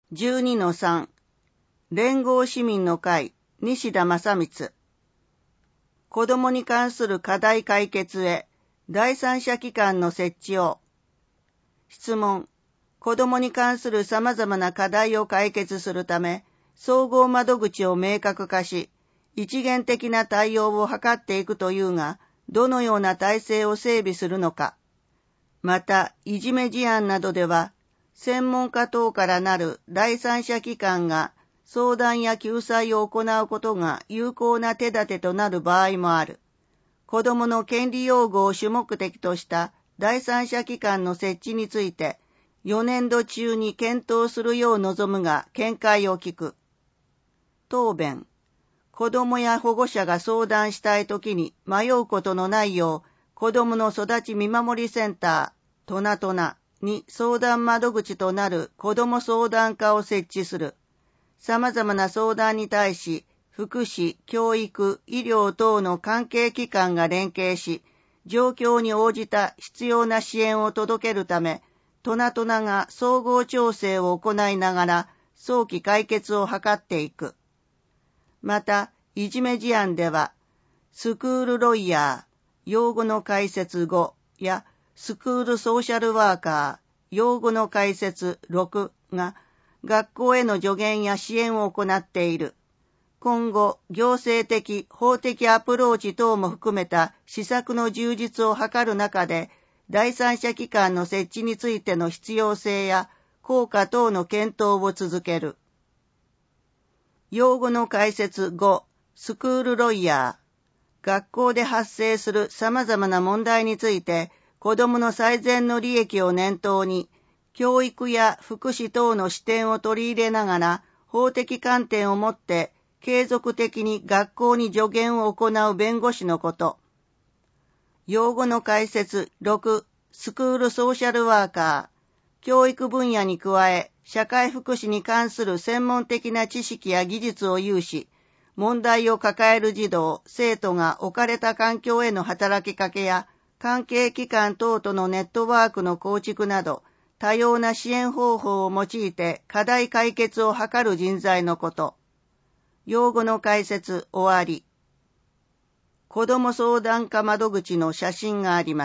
12-3 連合市民の会西田正光子どもに関する課題解決へ第三者機関の設置を。質問。子どもに関する様々な課題を解決するため、総合窓口を明確化し、一元的な対応を図っていくというが、どのような体制を整備するのか。また、いじめ事案などでは、専門家等からなる第三者機関が相談や救済を行うことが有効な手立てとなる場合もある。子どもの権利擁護を主目的とした第三者機関の設置について、4年度中に検討するよう望むが見解を聞く。答弁。子どもや保護者が相談したいときに迷うことのないよう、子どもの育ち見守りセンター、トナトナに相談窓口となる子ども相談課を設置する。様々な相談に対し、福祉、教育、医療等の関係機関が連携し、状況に応じた必要な支援を届けるため、トナトナが総合調整を行いながら、早期解決を図っていく。また、いじめ事案では、スクールロイヤー、用語の解説5や、スクールソーシャルワーカー、用語の解説6が学校への助言や支援を行っている。今後、行政的、法的アプローチ等も含めた施策の充実を図る中で、第三者機関の設置についての必要性や効果等の検討を続ける。用語の解説5、スクールロイヤー、学校で発生する様々な問題について、子どもの最善の利益を念頭に、教育や福祉等の視点を取り入れながら、法的観点をもって、継続的に学校に助言を行う弁護士のこと。用語の解説6、スクールソーシャルワーカー、教育分野に加え、社会福祉に関する専門的な知識や技術を有し、問題を抱える児童、生徒が置かれた環境への働きかけや、関係機関等とのネットワークの構築など、多様な支援方法を用いて課題解決を図る人材のこと。用語の解説終わり。子ども相談課窓口の写真があります。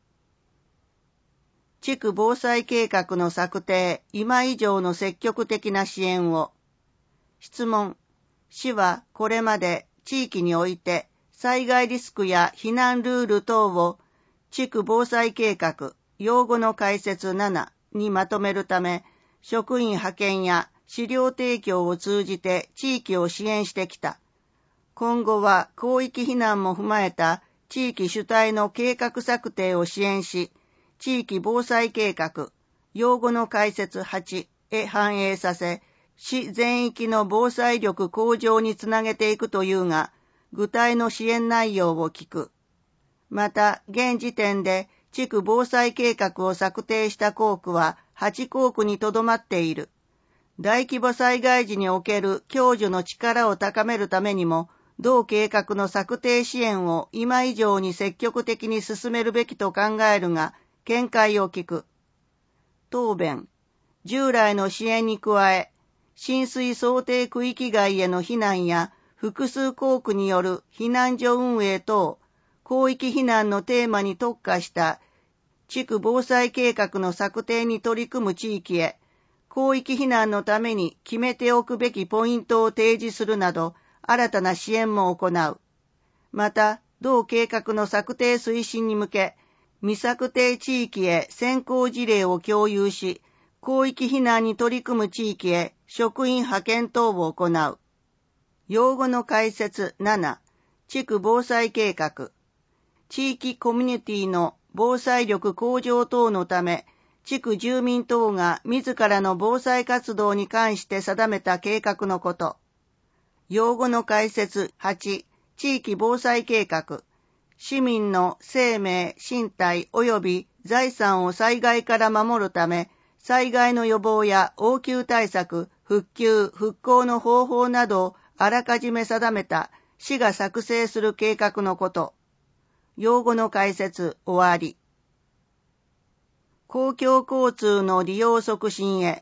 地区防災計画の策定、今以上の積極的な支援を。質問。市はこれまで地域において、災害リスクや避難ルール等を地区防災計画用語の解説7にまとめるため、職員派遣や資料提供を通じて地域を支援してきた。今後は広域避難も踏まえた地域主体の計画策定を支援し、地域防災計画用語の解説8へ反映させ、市全域の防災力向上につなげていくというが、具体の支援内容を聞く。また、現時点で地区防災計画を策定した校区は8校区にとどまっている。大規模災害時における共助の力を高めるためにも、同計画の策定支援を今以上に積極的に進めるべきと考えるが、見解を聞く。答弁。従来の支援に加え、浸水想定区域外への避難や、複数校区による避難所運営等、広域避難のテーマに特化した地区防災計画の策定に取り組む地域へ、広域避難のために決めておくべきポイントを提示するなど、新たな支援も行う。また、同計画の策定推進に向け、未策定地域へ先行事例を共有し、広域避難に取り組む地域へ職員派遣等を行う。用語の解説7、地区防災計画。地域コミュニティの防災力向上等のため、地区住民等が自らの防災活動に関して定めた計画のこと。用語の解説8、地域防災計画。市民の生命、身体及び財産を災害から守るため、災害の予防や応急対策、復旧、復興の方法などをあらかじめ定めた市が作成する計画のこと。用語の解説終わり。公共交通の利用促進へ、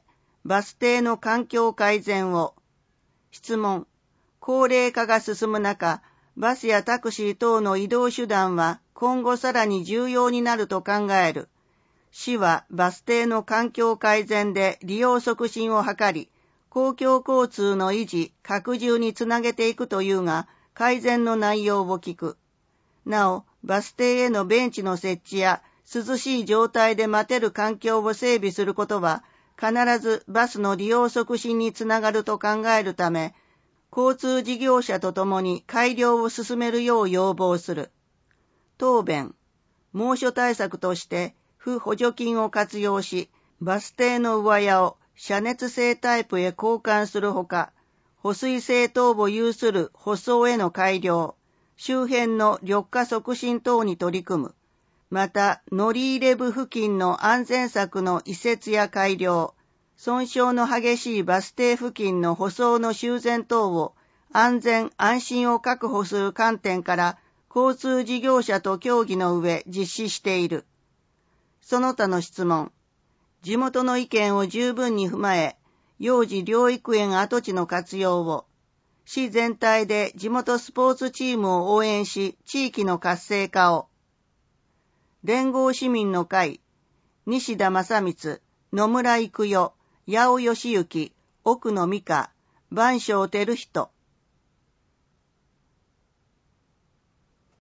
バス停の環境改善を。質問。高齢化が進む中、バスやタクシー等の移動手段は今後さらに重要になると考える。市はバス停の環境改善で利用促進を図り、公共交通の維持、拡充につなげていくというが、改善の内容を聞く。なお、バス停へのベンチの設置や涼しい状態で待てる環境を整備することは、必ずバスの利用促進につながると考えるため、交通事業者とともに改良を進めるよう要望する。答弁。猛暑対策として、付補助金を活用し、バス停の上屋を遮熱性タイプへ交換するほか、保水性等を有する舗装への改良、周辺の緑化促進等に取り組む。また、乗り入れ部付近の安全柵の移設や改良、損傷の激しいバス停付近の舗装の修繕等を安全安心を確保する観点から交通事業者と協議の上実施している。その他の質問。地元の意見を十分に踏まえ、幼児療育園跡地の活用を、市全体で地元スポーツチームを応援し、地域の活性化を。連合市民の会、西田正光、野村育代、八尾義行、奥野美香、番匠照人。